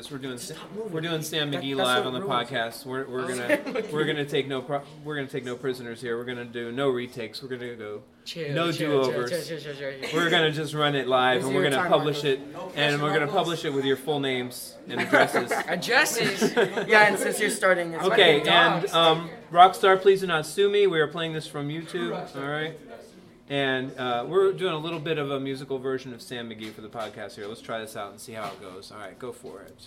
this. We're doing Sam McGee live on the podcast. We're gonna take no prisoners here. We're gonna do no retakes. We're gonna go no do-overs. We're gonna just run it live, and we're gonna publish it, and we're gonna publish it with your full names and addresses. Addresses? Yeah, and since you're starting, it's okay. And Rockstar, please do not sue me. We are playing this from YouTube. All right. And we're doing a little bit of a musical version of Sam McGee for the podcast here. Let's try this out and see how it goes. All right, go for it.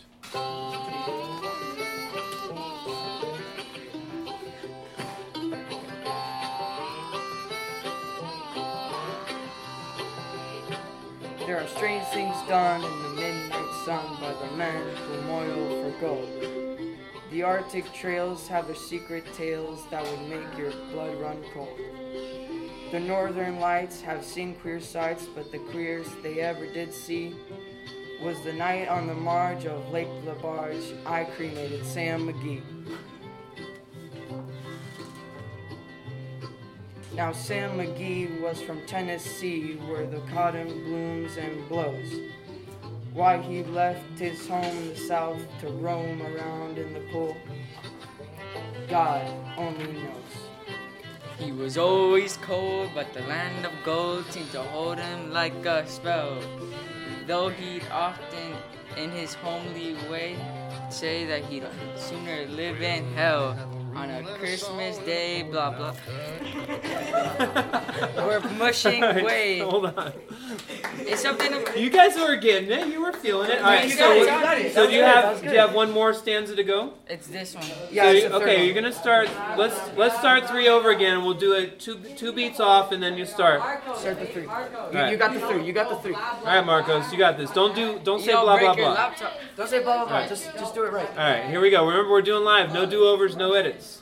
There are strange things done in the midnight sun by the men who moil for gold. The Arctic trails have their secret tales that would make your blood run cold. The northern lights have seen queer sights, but the queerest they ever did see was the night on the marge of Lake Labarge I cremated Sam McGee. Now Sam McGee was from Tennessee, where the cotton blooms and blows. Why he left his home in the south to roam around in the pool, God only knows. He was always cold, but the land of gold seemed to hold him like a spell. Though he'd often, in his homely way, say that he'd sooner live in hell on a Christmas day, blah blah. We're mushing way. Hold on. It's something. You guys were getting it. You were feeling it. All right. You got it. So do you have one more stanza to go? It's this one. Yeah. Okay. You're gonna start. Let's start 3 over again. We'll do it two beats off, and then you start. Start the 3. Right. You got the 3. You got the 3. All right, Marcos. You got this. Don't say You blah don't blah break your blah. laptop. Don't say blah blah blah. Right. Just do it right. All right. Here we go. Remember, we're doing live. No do-overs. No edits.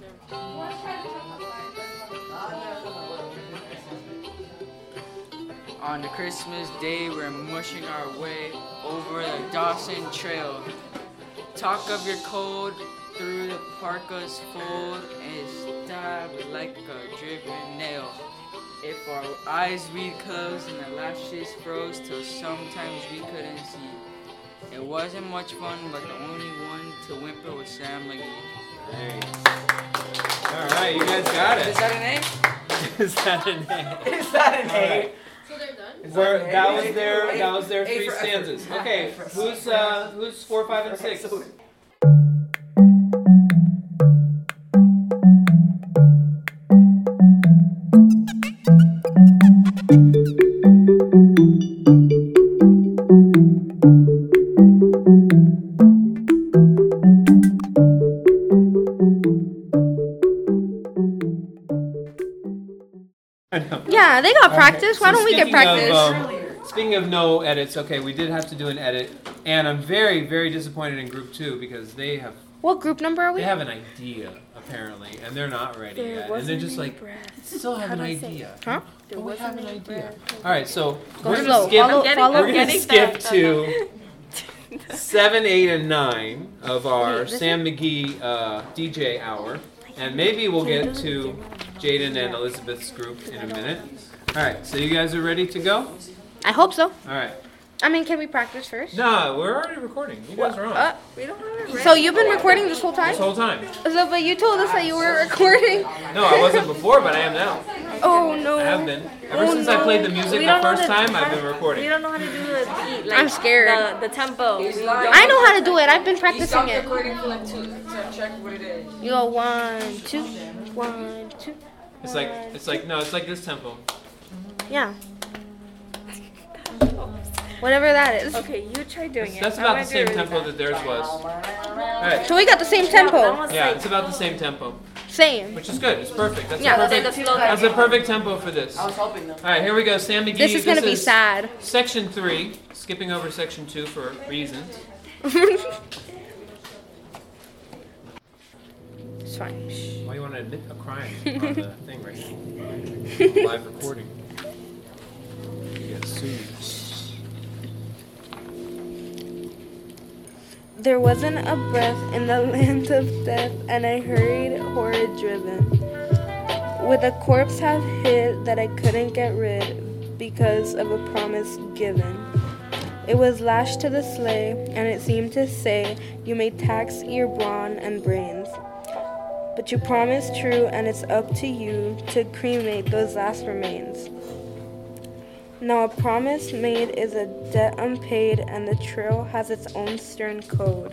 On the Christmas day, we're mushing our way over the Dawson Trail. Talk of your cold through the parka's fold and stab like a driven nail. If our eyes we'd close and the lashes froze till sometimes we couldn't see. It wasn't much fun, but the only one to whimper was Sam McGee. Nice. All right, you guys got it. Is that an A? Is that an A? Is that an A? Right. So they're done? That was their A 3 for stanzas. effort. Okay, who's 4, 5, and 6? Yeah, they got practice. Why don't we get practice? Speaking of no edits, okay, we did have to do an edit, and I'm very, very disappointed in group 2 because they have What group number are we? an idea apparently, and they're not ready yet, and they're just like, still have an idea. Huh? But we have an idea. All right, so Go we're slow. gonna Follow. skip to 7, 8, and 9 of our Sam McGee DJ hour, and maybe we'll get to Jaden and Elizabeth's group in a minute. All right, so you guys are ready to go? I hope so. All right. I mean, can we practice first? No, we're already recording. You guys are on. We don't have it ready. So you've been recording this whole time? This whole time. So, but you told us that you were recording. No, I wasn't before, but I am now. Oh no. I have been. Ever since I played the music the first time, I've been We recording. don't know how to do the beat. I'm scared. The tempo. I know how to do it. I've been He practicing stopped it. recording for like 2 to check what it is. You go 1, 2, 1, 2. It's like this tempo. Yeah. Whatever that is. Okay, you try doing it. That's I'm about gonna the do it same really tempo fast. that theirs was. All right. So we got the same That tempo. was Yeah, like, it's about the same tempo, Same. which is good. It's perfect. That's Yeah. a say the perfect. slow That's a perfect tempo for this. I All was hoping though. right, here we go. Sam McGee. This is gonna be sad. Section 3, skipping over section 2 for reasons. It's fine. Shh. Why do you want to admit a crime on the thing right now? Live recording. You get sued. There wasn't a breath in the land of death, and I hurried, horrid driven, with a corpse half hid that I couldn't get rid because of a promise given. It was lashed to the sleigh, and it seemed to say, "You may tax your brawn and brains, but you promised true, and it's up to you to cremate those last remains." Now a promise made is a debt unpaid, and the trail has its own stern code.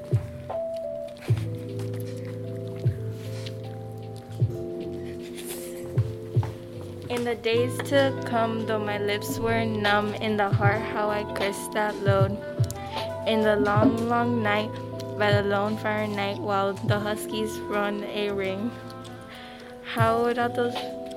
In the days to come, though my lips were numb, in the heart how I cursed that load. In the long, long night, by the lone fire night, while the huskies run a ring, howled out those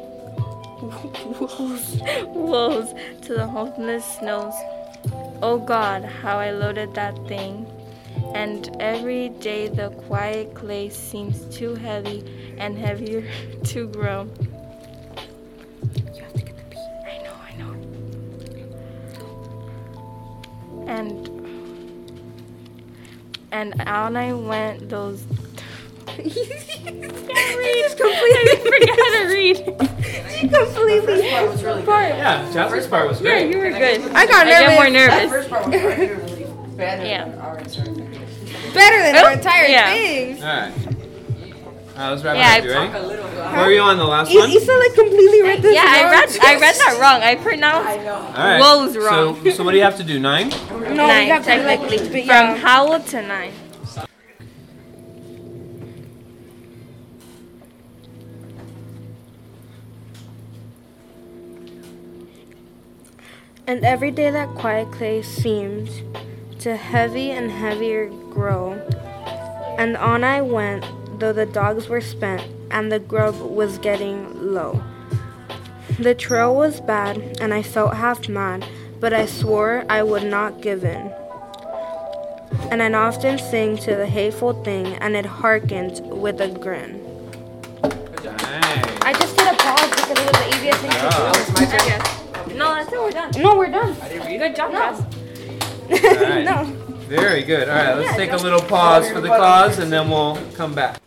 wolves to the homeless snows. Oh God, how I loaded that thing. And every day the quiet clay seems too heavy and heavier to grow. I know. And on I went those. I forgot how to read. She completely. That part was really good. Yeah, Jasmine's part was great. Yeah, you were good. I got I get more nervous. That nervous. first part was arguably better Yeah. than our entire thing. Better than our entire Yeah. thing. Alright. Alright, let's wrap Yeah, it up. You ready? A little bit. Where are you on the last one? Issa like completely read this Yeah, I wrong. read that wrong. I I pronounced know. Alright. woes wrong. So what do you have to do? 9? No, we 9 have to do, like, technically. but From yeah. Howl to 9. And every day that quiet clay seemed to heavy and heavier grow. And on I went, though the dogs were spent, and the grub was getting low. The trail was bad, and I felt half mad, but I swore I would not give in. And I'd often sing to the hateful thing, and it hearkened with a grin. Nice. I just did a pause because it was the easiest thing Yeah. It's my turn. No, that's it. We're done. to do. No, we're done. I didn't read Good it. job, guys. Alright. No. Very good. Alright, let's take a little pause for the cause and then we'll come back.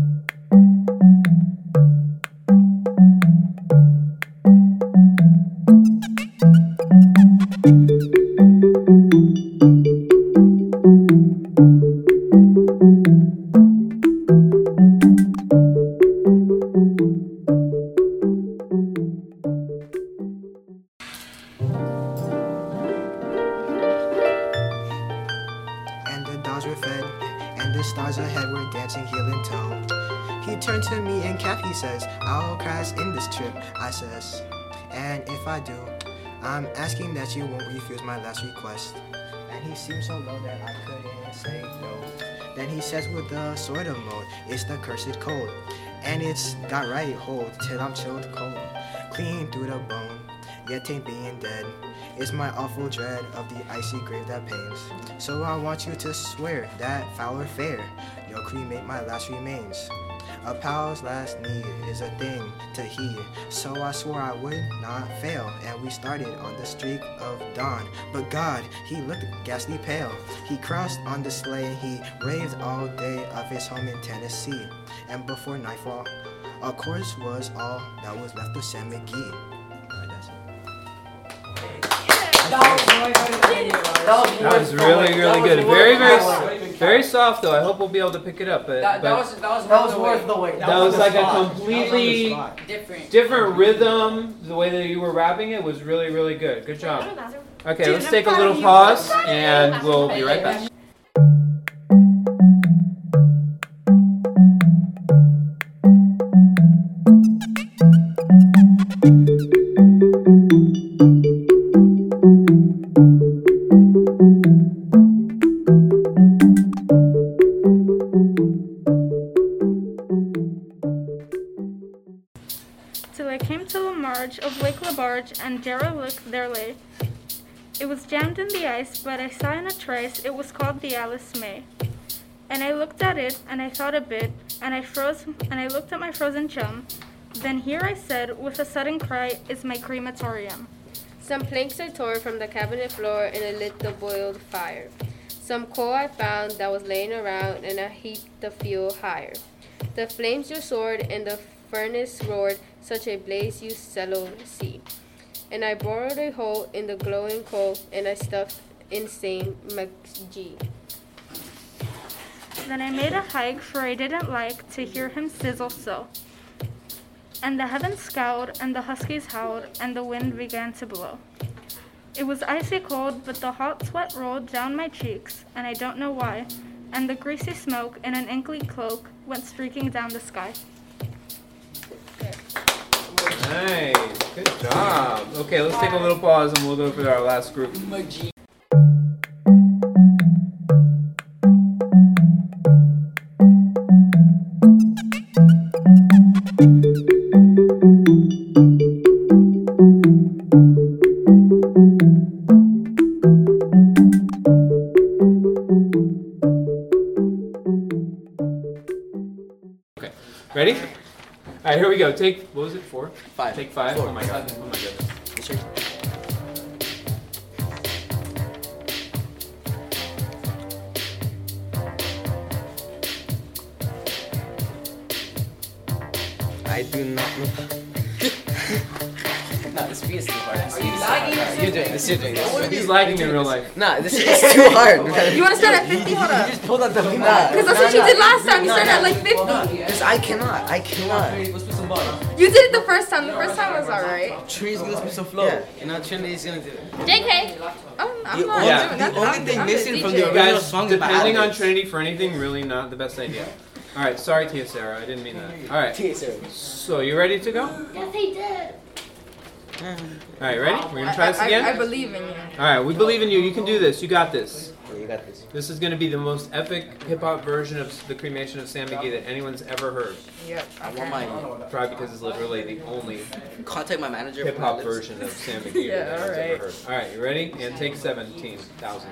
And the dogs were fed, and the stars ahead were dancing heel and toe. He turned to me and Cap, he says, "I'll crash in this trip," I says. "And if I do, I'm asking that you won't refuse my last request." And he seemed so low that I couldn't say no. Then he says with a sort of mode, "It's the cursed cold, and it's got right hold till I'm chilled cold, clean through the bone, yet ain't being dead. It's my awful dread of the icy grave that pains. So I want you to swear that foul or fair, you'll cremate my last remains. A pal's last need is a thing to hear, so I swore I would not fail, and we started on the streak of dawn. But God, he looked ghastly pale. He crossed on the sleigh, he raved all day of his home in Tennessee, and before nightfall, a course was all that was left of Sam McGee." Alright, that's it. That was really, really good. Very soft though. I hope we'll be able to pick it up. But That was worth the wait. that was like a completely different rhythm. The way that you were rapping it was really, really good. Good job. Okay, let's take a little pause and we'll be right back. Till I came to the marge of Lake Labarge, and derelict there lay. It was jammed in the ice, but I saw in a trice it was called the Alice May. And I looked at it, and I thought a bit, and I froze, and I looked at my frozen chum. Then here I said, with a sudden cry, is my crematorium. Some planks I tore from the cabinet floor, and I lit the boiled fire. Some coal I found that was laying around, and I heaped the fuel higher. The flames just soared, and the furnace roared, such a blaze you seldom see. And I bored a hole in the glowing coal, and I stuffed in St. McGee. Then I made a hike, for I didn't like to hear him sizzle so. And the heavens scowled, and the huskies howled, and the wind began to blow. It was icy cold, but the hot sweat rolled down my cheeks, and I don't know why, and the greasy smoke in an inky cloak went streaking down the sky. Nice. Good job. Okay, let's take a little pause and we'll go for our last group. Okay, ready? All right, here we go. Take, what was it, 4? 5. Take 5? 4. Oh my god. Oh my goodness. Yes, sir. I do not know. Nah, this beat is too hard. Are you lagging? You're doing this. You're doing this. He's lagging in real life. Nah, this is too hard. You want to start at 50? Hold up. You just pulled out the beat. Because that's what you did last time. You started at like 50. Because I cannot. You did it the first time. The first time was alright. Trinity's gonna spit some flow. Yeah, you know Trinity's gonna do it. JK. I'm not Yeah. doing that. The only thing missing from the original Guys, song is depending on ballads. Trinity for anything, really not the best idea. All right, sorry, Tia Sarah, I didn't mean that. All right, Tia Sarah. so you ready to go? Yes, he did. All right, ready? We're gonna try this again. I believe in you. All right, we believe in you. You can do this. You got this. Yeah, you got this. This is gonna be the most epic hip hop version of the cremation of Sam McGee that anyone's ever heard. Yep. I want mine. Probably because it's literally the only Contact my manager. hip hop version of Sam McGee Yeah, that anyone's alright. ever heard. All right, you ready? And take 17,000.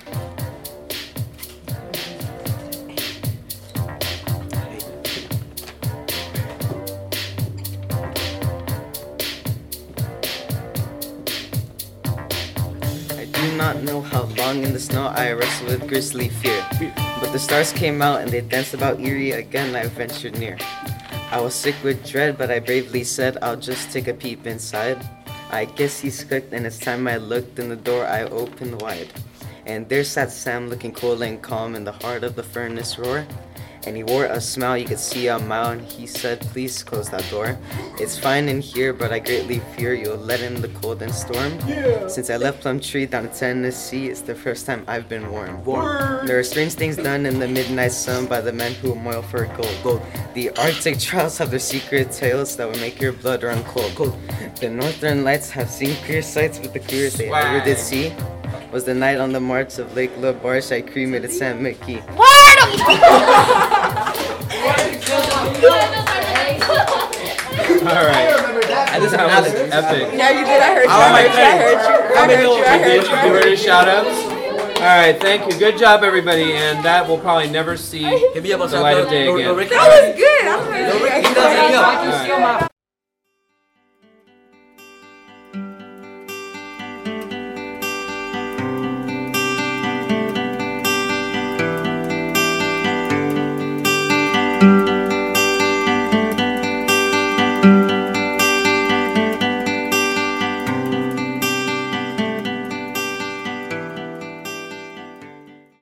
I do not know how long in the snow I wrestled with grisly fear. But the stars came out and they danced about eerie. Again I ventured near. I was sick with dread, but I bravely said I'll just take a peep inside. I guess he's cooked, and it's time I looked in the door I opened wide. And there sat Sam looking cool and calm in the heart of the furnace roar. And he wore a smile, you could see a mile, and he said, please close that door. It's fine in here, but I greatly fear you'll let in the cold and storm. Since I left Plumtree down to Tennessee, it's the first time I've been warm. There are strange things done in the midnight sun by the men who moil for gold. The Arctic trials have their secret tales that will make your blood run cold. The northern lights have seen clear sights, but the clearest they ever did see was the night on the march of Lake LaBarge I cremated Sam McGee. Alright. That was epic. Yeah, you did. I heard you. I heard you. You ready to shout outs? Alright, thank you. Good job, everybody. And that will probably never see the light of day again. That was good. I'm ready.